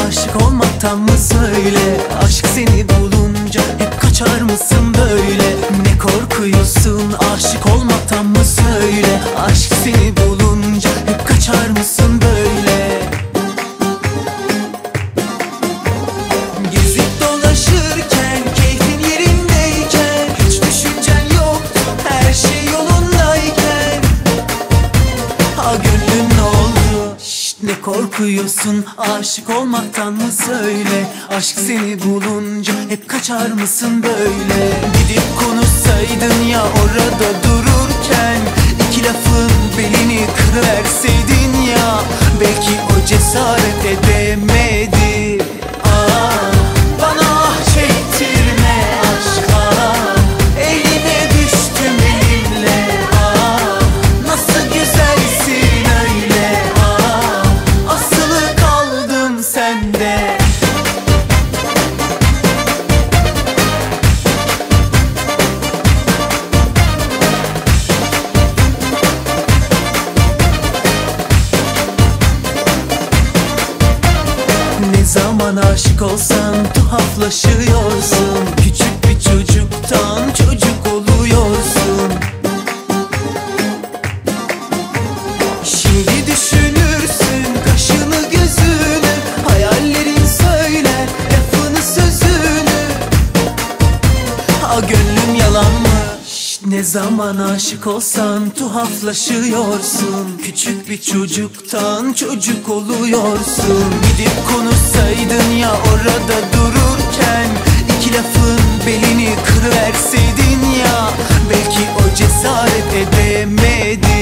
aşık olmaktan mı söyle? Aşk seni bulunca hep kaçar mısın böyle? Ne korkuyorsun aşık olmaktan mı söyle? Aşk seni bulunca hep kaçar mısın böyle? Gezip dolaşırken, keyfin yerindeyken, hiç düşüncen yoktu, her şey yolundayken. Ha gönlüm ne oldu? Şşt, ne korkuyorsun aşık olmaktan mı söyle? Aşk seni bulunca hep kaçar mısın böyle? Gidip konuşsaydın ya orada dururken, iki lafın belini kırıverseydin ya, belki o cesaret edemedi. Bana ah çektirme aşka, eline düştüm elimle. Nasıl güzelsin öyle, asılı kaldım sende. Ne zaman aşık olsan tuhaflaşıyorsun. Küçük bir çocuktan çocuk oluyorsun. Şimdi düşünürsün kaşını gözünü, hayallerin söyler lafını sözünü. Ha gönlüm yalan mı? Ne zaman aşık olsan tuhaflaşıyorsun. Küçük bir çocuktan çocuk oluyorsun. Gidip konuşsaydın ya orada dururken, iki lafın belini kırıverseydin ya, belki o cesaret edemedi.